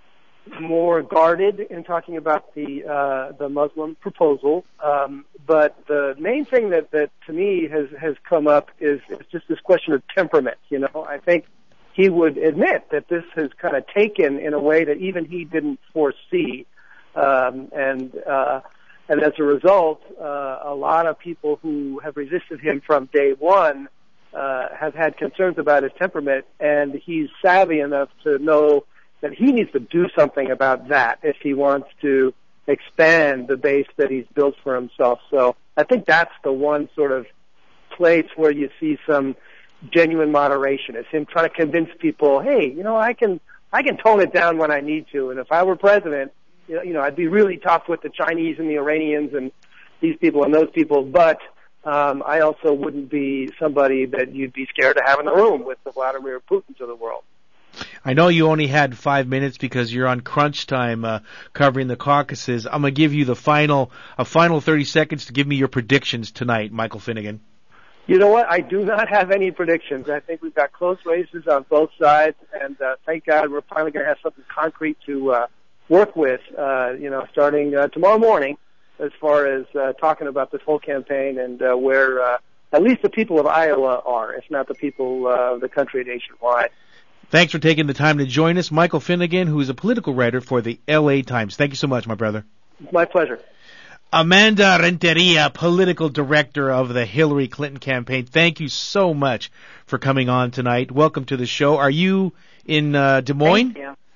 more guarded in talking about the uh, the Muslim proposal, um, but the main thing that, that to me has, has come up is, is just this question of temperament. You know, I think he would admit that this has kind of taken in a way that even he didn't foresee, um, and uh, And as a result, uh, a lot of people who have resisted him from day one uh, have had concerns about his temperament, and he's savvy enough to know that he needs to do something about that if he wants to expand the base that he's built for himself. So I think that's the one sort of place where you see some genuine moderation. It's him trying to convince people, hey, you know, I can I can tone it down when I need to, and if I were president, you know, you know I'd be really tough with the Chinese and the Iranians and these people and those people, but um, I also wouldn't be somebody that you'd be scared to have in the room with the Vladimir Putins of the world. I know you only had five minutes because you're on crunch time uh, covering the caucuses. I'm going to give you the final, a final thirty seconds to give me your predictions tonight, Michael Finnegan. You know what? I do not have any predictions. I think we've got close races on both sides, and uh, thank God we're finally going to have something concrete to uh, work with, uh, you know, starting uh, tomorrow morning as far as uh, talking about this whole campaign and uh, where uh, at least the people of Iowa are, if not the people uh, of the country nationwide. Thanks for taking the time to join us. Michael Finnegan, who is a political writer for the L A Times. Thank you so much, my brother. My pleasure. Amanda Renteria, political director of the Hillary Clinton campaign. Thank you so much for coming on tonight. Welcome to the show. Are you in uh, Des Moines? Thank you.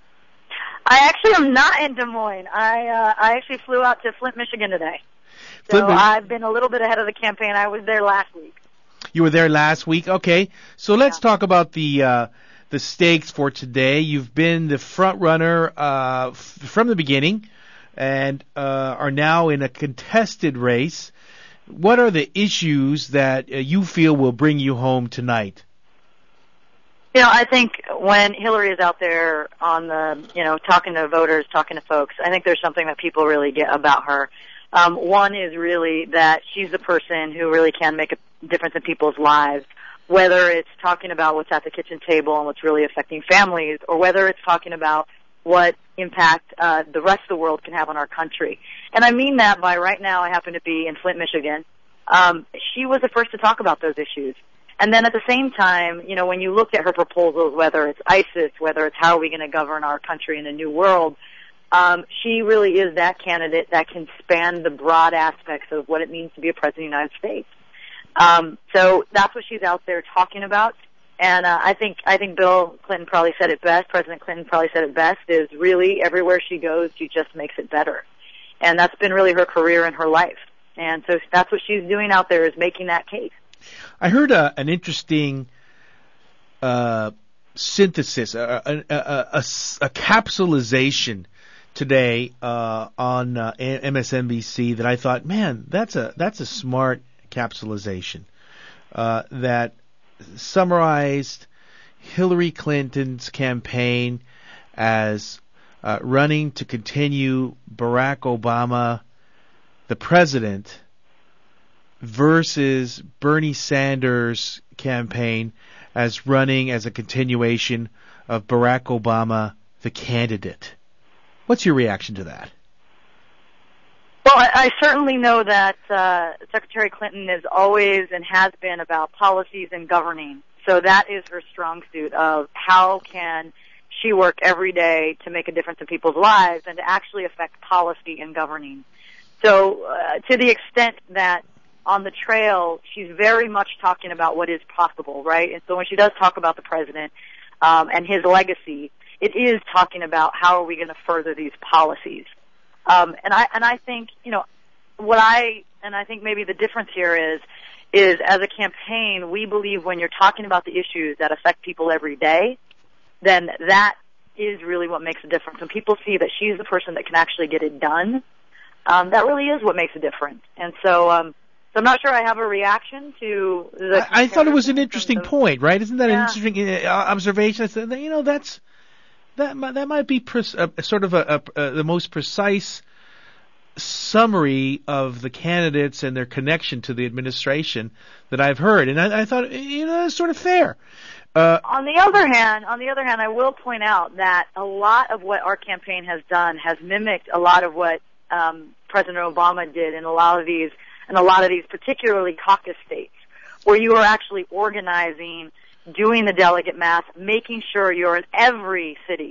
I actually am not in Des Moines. I uh, I actually flew out to Flint, Michigan today. So Flint, I've been a little bit ahead of the campaign. I was there last week. You were there last week? Okay. So let's yeah. talk about the uh, the stakes for today. You've been the front runner uh, f- from the beginning and uh, are now in a contested race. What are the issues that uh, you feel will bring you home tonight? You know, I think when Hillary is out there on the, you know, talking to voters, talking to folks, I think there's something that people really get about her. Um, one is really that she's the person who really can make a difference in people's lives, whether it's talking about what's at the kitchen table and what's really affecting families, or whether it's talking about what impact uh, the rest of the world can have on our country. And I mean that by right now I happen to be in Flint, Michigan. Um, she was the first to talk about those issues. And then at the same time, you know, when you look at her proposals, whether it's ISIS, whether it's how are we going to govern our country in a new world, um, she really is that candidate that can span the broad aspects of what it means to be a president of the United States. Um, so that's what she's out there talking about. And uh, I think I think Bill Clinton probably said it best, President Clinton probably said it best, is really everywhere she goes, she just makes it better. And that's been really her career and her life. And so that's what she's doing out there, is making that case. I heard uh, an interesting uh, synthesis, a, a, a, a, a capsulization today uh, on uh, M S N B C that I thought, man, that's a that's a smart capsulization uh, that summarized Hillary Clinton's campaign as uh, running to continue Barack Obama, the president, versus Bernie Sanders' campaign as running as a continuation of Barack Obama, the candidate. What's your reaction to that? Well, I, I certainly know that uh, Secretary Clinton is always and has been about policies and governing. So that is her strong suit of how can she work every day to make a difference in people's lives and to actually affect policy and governing. So uh, to the extent that on the trail, she's very much talking about what is possible, right? And so when she does talk about the president um, and his legacy, it is talking about how are we going to further these policies. Um, and I and I think, you know, what I and I think maybe the difference here is is as a campaign, we believe when you're talking about the issues that affect people every day, then that is really what makes a difference. When people see that she's the person that can actually get it done, um, that really is what makes a difference. And so. Um, So I'm not sure I have a reaction to the... I, I thought it was an interesting of, point, right? Isn't that yeah. an interesting uh, observation? I said, you know, that's that might, that might be pre- uh, sort of a, a, a, the most precise summary of the candidates and their connection to the administration that I've heard, and I, I thought, you know, that's sort of fair. Uh, on the other hand, on the other hand, I will point out that a lot of what our campaign has done has mimicked a lot of what um, President Obama did in a lot of these. in a lot of these, particularly caucus states, where you are actually organizing, doing the delegate math, making sure you're in every city,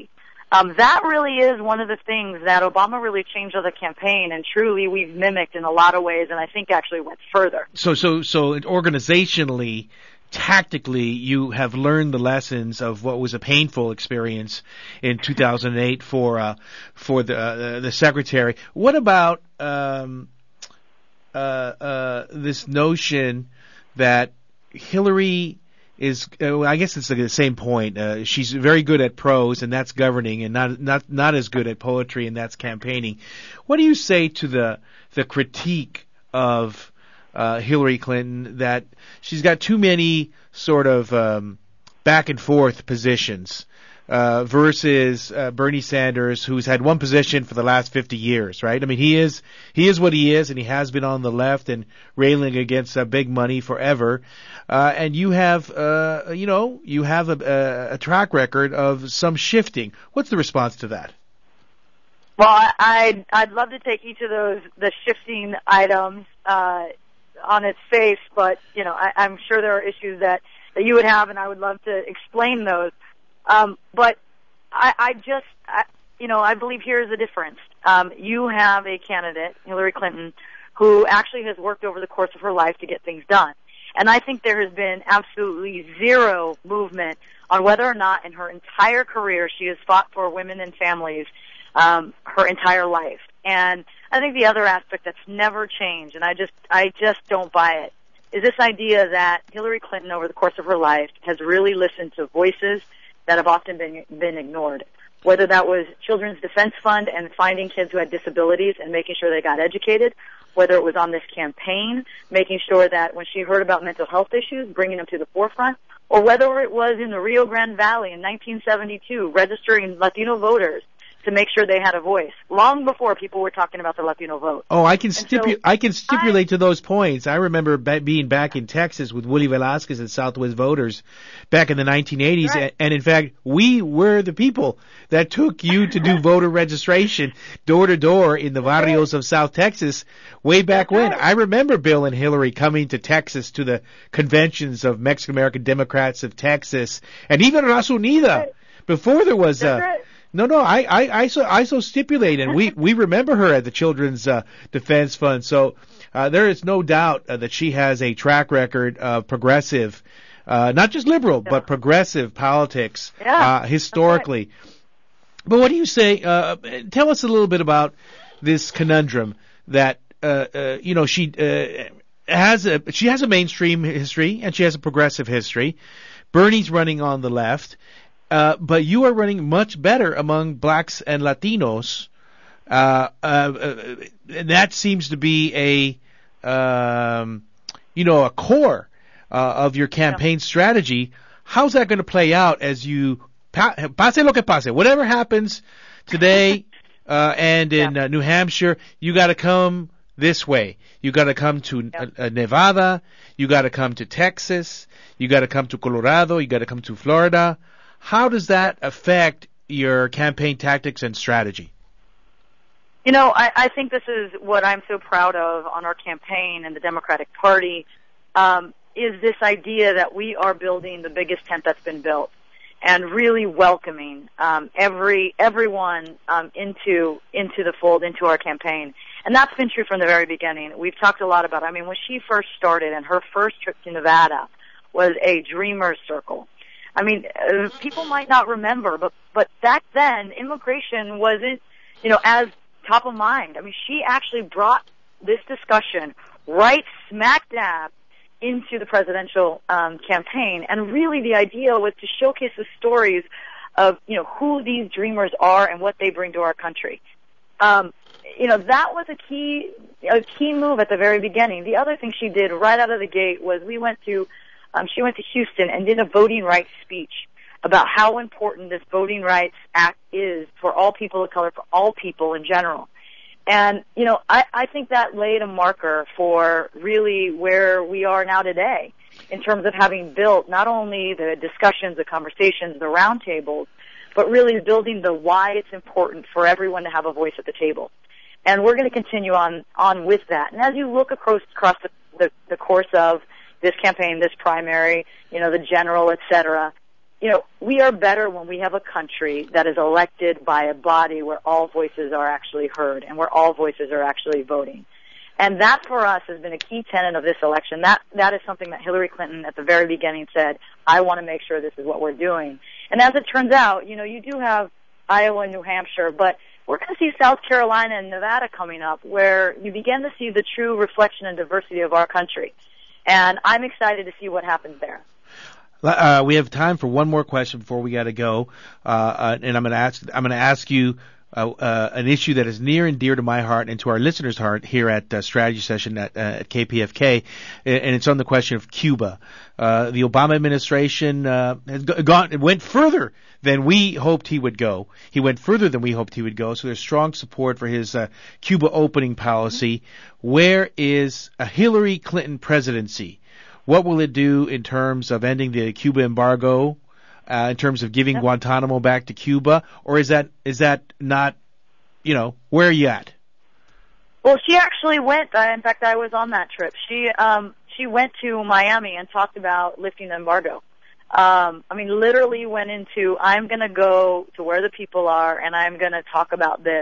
Um, that really is one of the things that Obama really changed on the campaign, and truly we've mimicked in a lot of ways, and I think actually went further. So, so, so organizationally, tactically, you have learned the lessons of what was a painful experience in two thousand eight for uh, for the uh, the secretary. What about um, uh, uh, this notion that Hillary is, uh, I guess it's like the same point. Uh, she's very good at prose, and that's governing, and not not not as good at poetry, and that's campaigning. What do you say to the the critique of uh, Hillary Clinton that she's got too many sort of um, back and forth positions uh, versus uh, Bernie Sanders, who's had one position for the last fifty years, right? I mean, he is he is what he is, and he has been on the left and railing against uh, big money forever. Uh, and you have, uh, you know, you have a, a, a track record of some shifting. What's the response to that? Well, I, I'd, I'd love to take each of those, the shifting items, uh, on its face, but, you know, I, I'm sure there are issues that, that you would have, and I would love to explain those. Um, but I, I just, I, you know, I believe here is the difference. Um, you have a candidate, Hillary Clinton, who actually has worked over the course of her life to get things done. And I think there has been absolutely zero movement on whether or not in her entire career she has fought for women and families um, her entire life. And I think the other aspect that's never changed, and I just I just don't buy it, is this idea that Hillary Clinton over the course of her life has really listened to voices that have often been been ignored. Whether that was Children's Defense Fund and finding kids who had disabilities and making sure they got educated, whether it was on this campaign, making sure that when she heard about mental health issues, bringing them to the forefront, or whether it was in the Rio Grande Valley in nineteen seventy-two, registering Latino voters to make sure they had a voice, long before people were talking about the Latino vote. Oh, I can stipu- so I can stipulate I, to those points. I remember ba- being back in Texas with Willie Velasquez and Southwest Voters back in the nineteen eighties, right. and, and in fact, we were the people that took you to do voter registration door to door in the barrios of South Texas way back That's when. Right. I remember Bill and Hillary coming to Texas to the conventions of Mexican American Democrats of Texas, and even Raza Unida, right. before there was a... Right. No, no, I, I, I so, I so stipulate, and we, we remember her at the Children's uh, Defense Fund. So uh, there is no doubt uh, that she has a track record of progressive, uh, not just liberal, yeah. but progressive politics yeah. uh, historically. Right. But what do you say? Uh, tell us a little bit about this conundrum that uh, uh, you know she uh, has a she has a mainstream history and she has a progressive history. Bernie's running on the left. Uh, but you are running much better among blacks and Latinos. Uh, uh, uh, and that seems to be a, um, you know, a core uh, of your campaign yeah. strategy. How's that going to play out as you pa- pase lo que pase, whatever happens today uh, and in yeah. uh, New Hampshire, you got to come this way. You got to come to yeah. uh, Nevada. You got to come to Texas. You got to come to Colorado. You got to come to Florida. How does that affect your campaign tactics and strategy? You know, I, I think this is what I'm so proud of on our campaign and the Democratic Party, um, is this idea that we are building the biggest tent that's been built and really welcoming um, every everyone um, into into the fold, into our campaign. And that's been true from the very beginning. We've talked a lot about it. I mean, when she first started and her first trip to Nevada was a dreamer's circle. I mean, uh, people might not remember, but but back then, immigration wasn't, you know, as top of mind. I mean, she actually brought this discussion right smack dab into the presidential um, campaign, and really the idea was to showcase the stories of, you know, who these dreamers are and what they bring to our country. Um, you know, that was a key a key move at the very beginning. The other thing she did right out of the gate was we went to Um, she went to Houston and did a voting rights speech about how important this Voting Rights Act is for all people of color, for all people in general. And, you know, I, I think that laid a marker for really where we are now today in terms of having built not only the discussions, the conversations, the roundtables, but really building the why it's important for everyone to have a voice at the table. And we're going to continue on, on with that. And as you look across, across the, the, the course of this campaign, this primary, you know, the general, et cetera, you know, we are better when we have a country that is elected by a body where all voices are actually heard and where all voices are actually voting. And that for us has been a key tenet of this election. That that is something that Hillary Clinton at the very beginning said, I want to make sure this is what we're doing. And as it turns out, you know, you do have Iowa and New Hampshire, but we're going to see South Carolina and Nevada coming up where you begin to see the true reflection and diversity of our country. And I'm excited to see what happens there. Uh, we have time for one more question before we got to go, uh, uh, and I'm going to ask. I'm going to ask you uh, uh, an issue that is near and dear to my heart and to our listeners' heart here at uh, Strategy Session at, uh, at K P F K, and it's on the question of Cuba. Uh, the Obama administration uh, has gone went further than we hoped he would go. He went further than we hoped he would go. So there's strong support for his uh, Cuba opening policy. Where is a Hillary Clinton presidency? What will it do in terms of ending the Cuba embargo, uh, in terms of giving Guantanamo back to Cuba? Or is that is that not, you know, where are you at? Well, she actually went. Uh, in fact, I was on that trip. She um, she went to Miami and talked about lifting the embargo. Um, I mean, literally went into, I'm going to go to where the people are and I'm going to talk about this.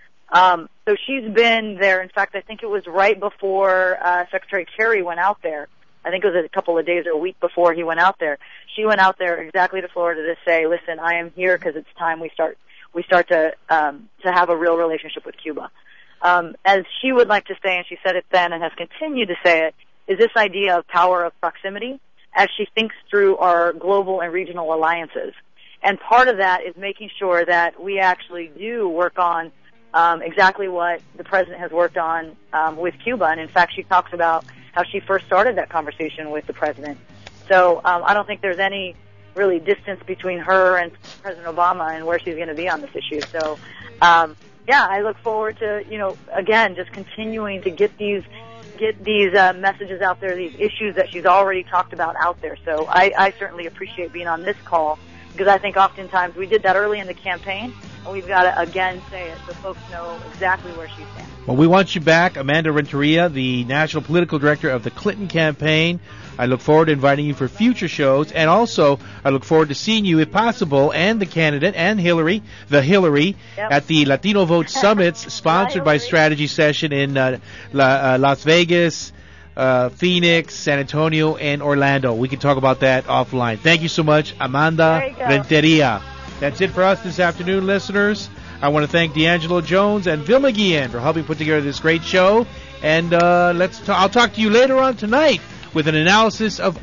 Um, so she's been there. In fact, I think it was right before uh, Secretary Kerry went out there. I think it was a couple of days or a week before he went out there. She went out there exactly to Florida to say, listen, I am here because it's time we start we start to um, to have a real relationship with Cuba. Um, as she would like to say, and she said it then and has continued to say it, is this idea of power of proximity as she thinks through our global and regional alliances. And part of that is making sure that we actually do work on um, exactly what the president has worked on um, with Cuba. And in fact, she talks about how she first started that conversation with the president. So um, I don't think there's any really distance between her and President Obama and where she's going to be on this issue. So, um, yeah, I look forward to, you know, again, just continuing to get these get these uh, messages out there, these issues that she's already talked about out there. So I, I certainly appreciate being on this call because I think oftentimes we did that early in the campaign, and we've got to, again, say it so folks know exactly where she stands. Well, we want you back, Amanda Renteria, the National Political Director of the Clinton campaign. I look forward to inviting you for future shows, and also I look forward to seeing you, if possible, and the candidate, and Hillary, the Hillary, yep. at the Latino Vote Summits, sponsored by Strategy Session in uh, La, uh, Las Vegas, uh, Phoenix, San Antonio, and Orlando. We can talk about that offline. Thank you so much, Amanda Renteria. That's it for us this afternoon, listeners. I want to thank D'Angelo Jones and Vilma Guillen for helping put together this great show. And uh, let's. T- I'll talk to you later on tonight with an analysis of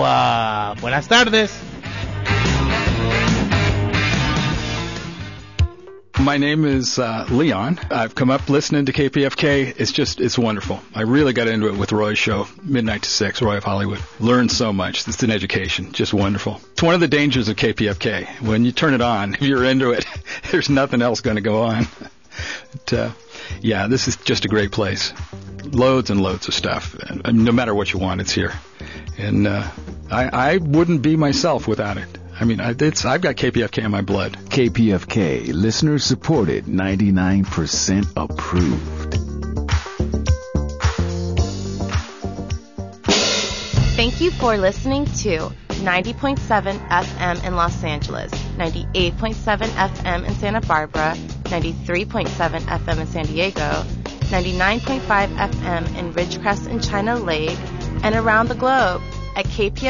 Iowa. Buenas tardes. My name is uh, Leon. I've come up listening to K P F K. It's just, it's wonderful. I really got into it with Roy's show, Midnight to Six, Roy of Hollywood. Learned so much. It's an education. Just wonderful. It's one of the dangers of K P F K. When you turn it on, if you're into it, there's nothing else going to go on. But, uh, yeah, this is just a great place. Loads and loads of stuff. And, I mean, no matter what you want, it's here. And uh, I, I wouldn't be myself without it. I mean, it's, I've got K P F K in my blood. K P F K, listener supported, ninety-nine percent approved. Thank you for listening to ninety point seven F M in Los Angeles, ninety-eight point seven F M in Santa Barbara, ninety-three point seven F M in San Diego, ninety-nine point five F M in Ridgecrest and China Lake, and around the globe at K P F K